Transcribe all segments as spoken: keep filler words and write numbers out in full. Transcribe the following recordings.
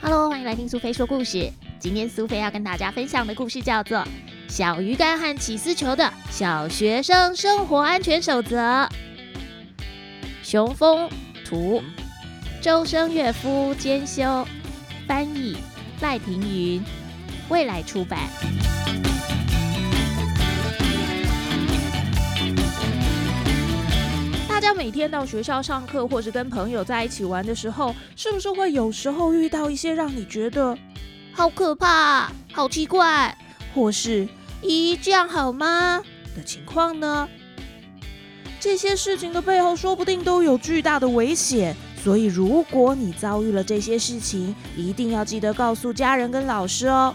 Hello， 欢迎来听苏菲说故事。今天苏菲要跟大家分享的故事叫做《小鱼干和起司球的小学生生活安全守则》。熊风图，周生岳夫监修，翻译赖庭云，未来出版。大家每天到学校上课，或是跟朋友在一起玩的时候，是不是会有时候遇到一些让你觉得好可怕、好奇怪，或是咦这样好吗的情况呢？这些事情的背后说不定都有巨大的危险，所以如果你遭遇了这些事情，一定要记得告诉家人跟老师哦。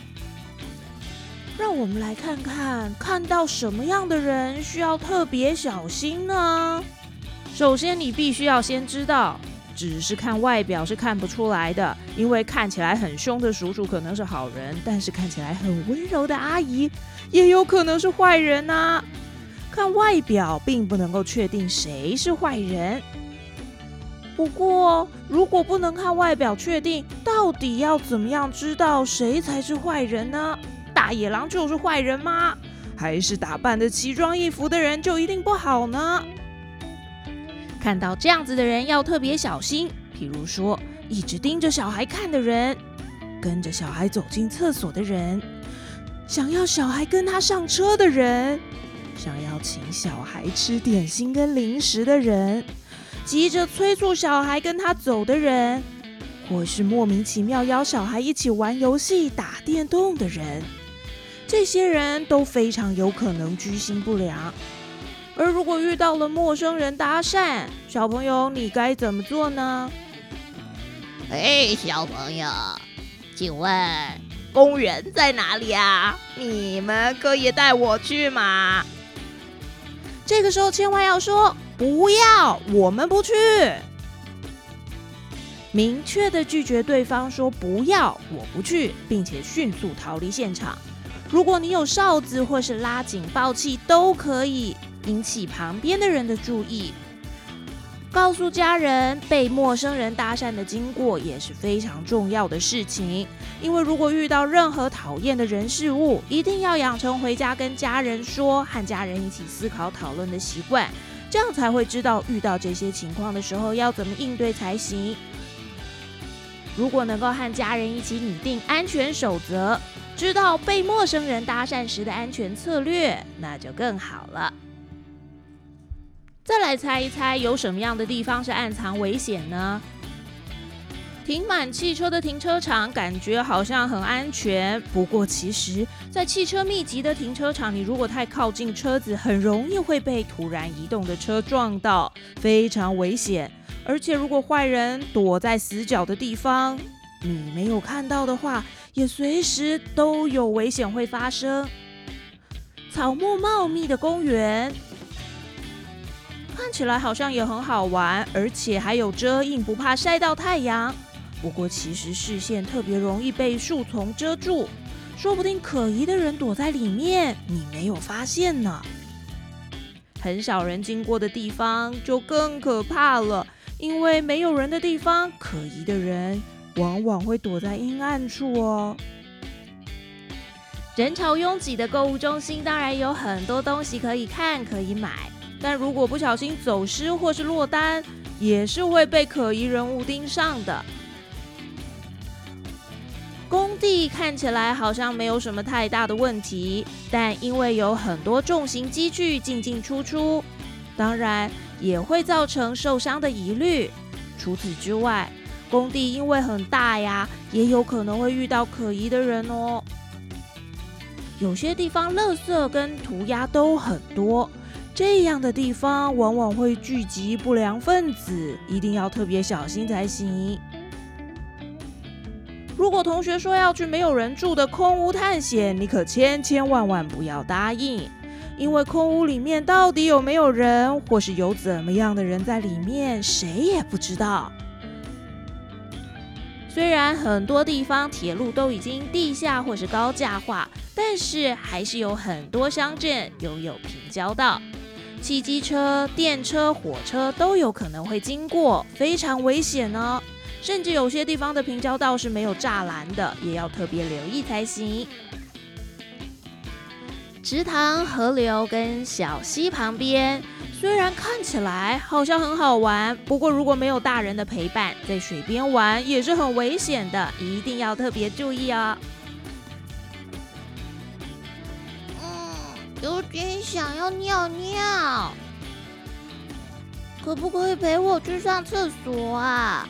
让我们来看看，看到什么样的人需要特别小心呢？首先，你必须要先知道，只是看外表是看不出来的，因为看起来很凶的叔叔可能是好人，但是看起来很温柔的阿姨也有可能是坏人啊。看外表并不能够确定谁是坏人。不过，如果不能看外表确定，到底要怎么样知道谁才是坏人呢？大野狼就是坏人吗？还是打扮得奇装异服的人就一定不好呢？看到这样子的人要特别小心，譬如说一直盯着小孩看的人，跟着小孩走进厕所的人，想要小孩跟他上车的人，想要请小孩吃点心跟零食的人，急着催促小孩跟他走的人，或是莫名其妙邀小孩一起玩游戏打电动的人，这些人都非常有可能居心不良。而如果遇到了陌生人搭讪，小朋友你该怎么做呢？ 哎，小朋友，请问公园在哪里啊？你们可以带我去吗？ 这个时候千万要说不要，我们不去。明确的拒绝对方说不要，我不去，并且迅速逃离现场。如果你有哨子或是拉警报器都可以引起旁边的人的注意。告诉家人被陌生人搭讪的经过也是非常重要的事情，因为如果遇到任何讨厌的人事物，一定要养成回家跟家人说，和家人一起思考讨论的习惯，这样才会知道遇到这些情况的时候要怎么应对才行。如果能够和家人一起拟定安全守则，知道被陌生人搭讪时的安全策略，那就更好了。再来猜一猜，有什么样的地方是暗藏危险呢？停满汽车的停车场感觉好像很安全，不过其实在汽车密集的停车场，你如果太靠近车子，很容易会被突然移动的车撞到，非常危险。而且如果坏人躲在死角的地方，你没有看到的话，也随时都有危险会发生。草木茂密的公园看起来好像也很好玩，而且还有遮荫，不怕晒到太阳。不过其实视线特别容易被树丛遮住，说不定可疑的人躲在里面，你没有发现呢。很少人经过的地方就更可怕了，因为没有人的地方，可疑的人往往会躲在阴暗处哦。人潮拥挤的购物中心当然有很多东西可以看可以买，但如果不小心走失或是落单，也是会被可疑人物盯上的。工地看起来好像没有什么太大的问题，但因为有很多重型机具进进出出，当然也会造成受伤的疑虑。除此之外，工地因为很大呀，也有可能会遇到可疑的人哦。有些地方垃圾跟涂鸦都很多，这样的地方往往会聚集不良分子，一定要特别小心才行。如果同学说要去没有人住的空屋探险，你可千千万万不要答应，因为空屋里面到底有没有人，或是有怎么样的人在里面，谁也不知道。虽然很多地方铁路都已经地下或是高架化，但是还是有很多乡镇拥有平交道，汽机车、电车、火车都有可能会经过，非常危险哦。 甚至有些地方的平交道是没有栅栏的，也要特别留意才行。池塘、河流跟小溪旁边，虽然看起来好像很好玩，不过如果没有大人的陪伴，在水边玩也是很危险的，一定要特别注意哦。 嗯，有点想要尿尿，可不可以陪我去上厕所啊？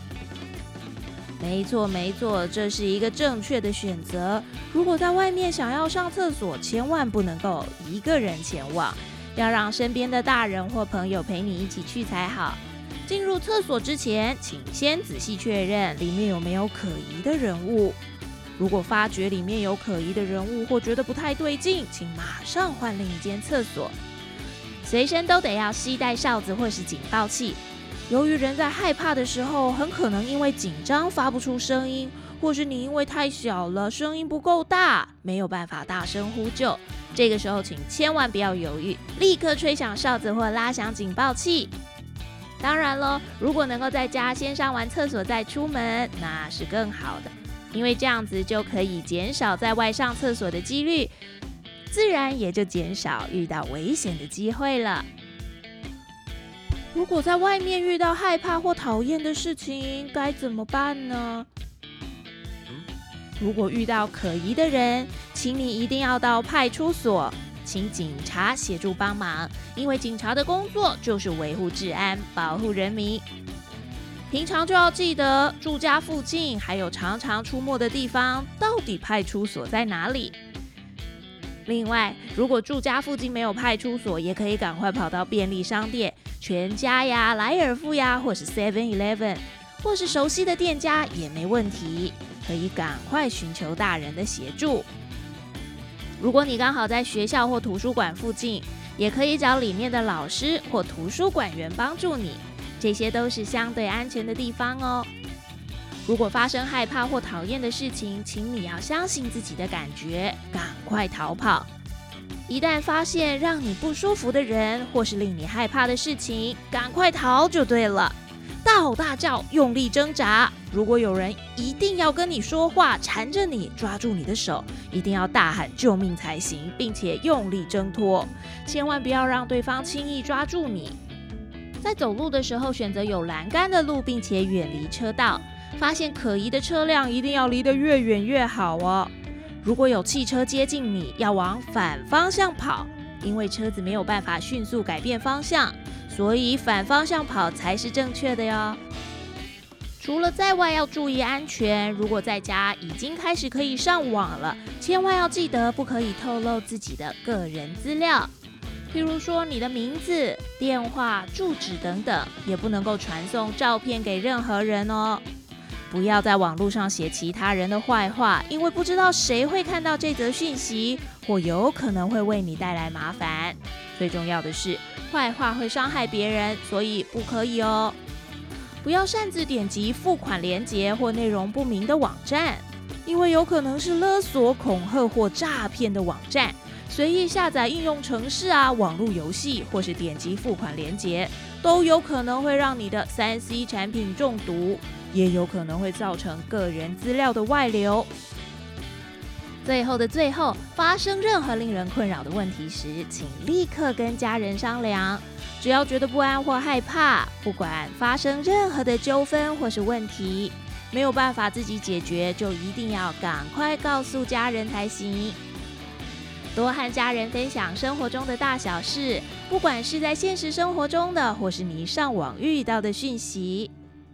没错没错，这是一个正确的选择。如果在外面想要上厕所，千万不能够一个人前往，要让身边的大人或朋友陪你一起去才好。进入厕所之前，请先仔细确认里面有没有可疑的人物。如果发觉里面有可疑的人物或觉得不太对劲，请马上换另一间厕所。随身都得要携带哨子或是警报器。由于人在害怕的时候，很可能因为紧张发不出声音，或是你因为太小了，声音不够大，没有办法大声呼救。这个时候，请千万不要犹豫，立刻吹响哨子或拉响警报器。当然咯，如果能够在家先上完厕所再出门，那是更好的，因为这样子就可以减少在外上厕所的几率，自然也就减少遇到危险的机会了。如果在外面遇到害怕或讨厌的事情，该怎么办呢？如果遇到可疑的人，请你一定要到派出所，请警察协助帮忙，因为警察的工作就是维护治安、保护人民。平常就要记得住家附近还有常常出没的地方，到底派出所在哪里？另外，如果住家附近没有派出所，也可以赶快跑到便利商店、全家呀、莱尔富呀，或是 seven eleven， 或是熟悉的店家也没问题，可以赶快寻求大人的协助。如果你刚好在学校或图书馆附近，也可以找里面的老师或图书馆员帮助你，这些都是相对安全的地方哦。如果发生害怕或讨厌的事情，请你要相信自己的感觉，赶快逃跑。一旦发现让你不舒服的人或是令你害怕的事情，赶快逃就对了。大吼大叫，用力挣扎。如果有人一定要跟你说话，缠着你，抓住你的手，一定要大喊救命才行，并且用力挣脱，千万不要让对方轻易抓住你。在走路的时候，选择有栏杆的路，并且远离车道。发现可疑的车辆，一定要离得越远越好哦。如果有汽车接近你，要往反方向跑，因为车子没有办法迅速改变方向，所以反方向跑才是正确的哟。除了在外要注意安全，如果在家已经开始可以上网了，千万要记得不可以透露自己的个人资料，譬如说你的名字、电话、住址等等，也不能够传送照片给任何人哦。不要在网络上写其他人的坏话，因为不知道谁会看到这则讯息，或有可能会为你带来麻烦。最重要的是，坏话会伤害别人，所以不可以哦。不要擅自点击付款连结或内容不明的网站，因为有可能是勒索、恐吓或诈骗的网站。随意下载应用程式啊、网络游戏，或是点击付款连结，都有可能会让你的 三 C 产品中毒，也有可能会造成个人资料的外流。最后的最后，发生任何令人困扰的问题时，请立刻跟家人商量。只要觉得不安或害怕，不管发生任何的纠纷或是问题，没有办法自己解决，就一定要赶快告诉家人才行。多和家人分享生活中的大小事，不管是在现实生活中的，或是你上网遇到的讯息。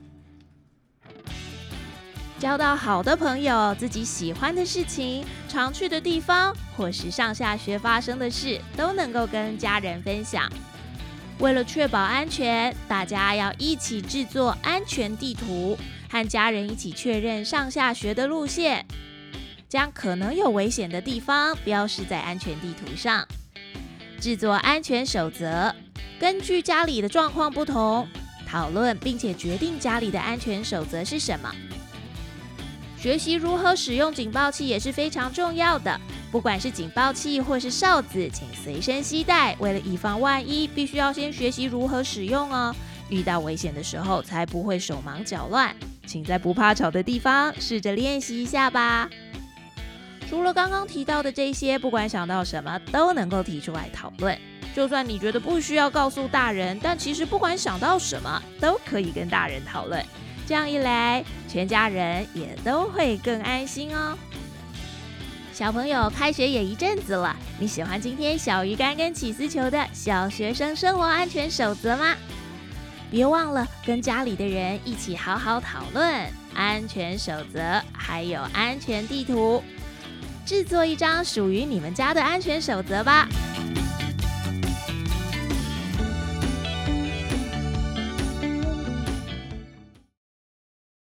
交到好的朋友，自己喜欢的事情，常去的地方，或是上下学发生的事，都能够跟家人分享。为了确保安全，大家要一起制作安全地图，和家人一起确认上下学的路线，将可能有危险的地方标示在安全地图上。制作安全守则，根据家里的状况不同，讨论并且决定家里的安全守则是什么。学习如何使用警报器也是非常重要的，不管是警报器或是哨子，请随身携带，为了以防万一，必须要先学习如何使用哦。遇到危险的时候，才不会手忙脚乱。 请在不怕吵的地方试着练习一下吧。除了刚刚提到的这些，不管想到什么都能够提出来讨论。就算你觉得不需要告诉大人，但其实不管想到什么都可以跟大人讨论。这样一来，全家人也都会更安心哦。小朋友，开学也一阵子了，你喜欢今天小鱼干跟起司球的小学生生活安全守则吗？别忘了跟家里的人一起好好讨论安全守则，还有安全地图，制作一张属于你们家的安全守则吧。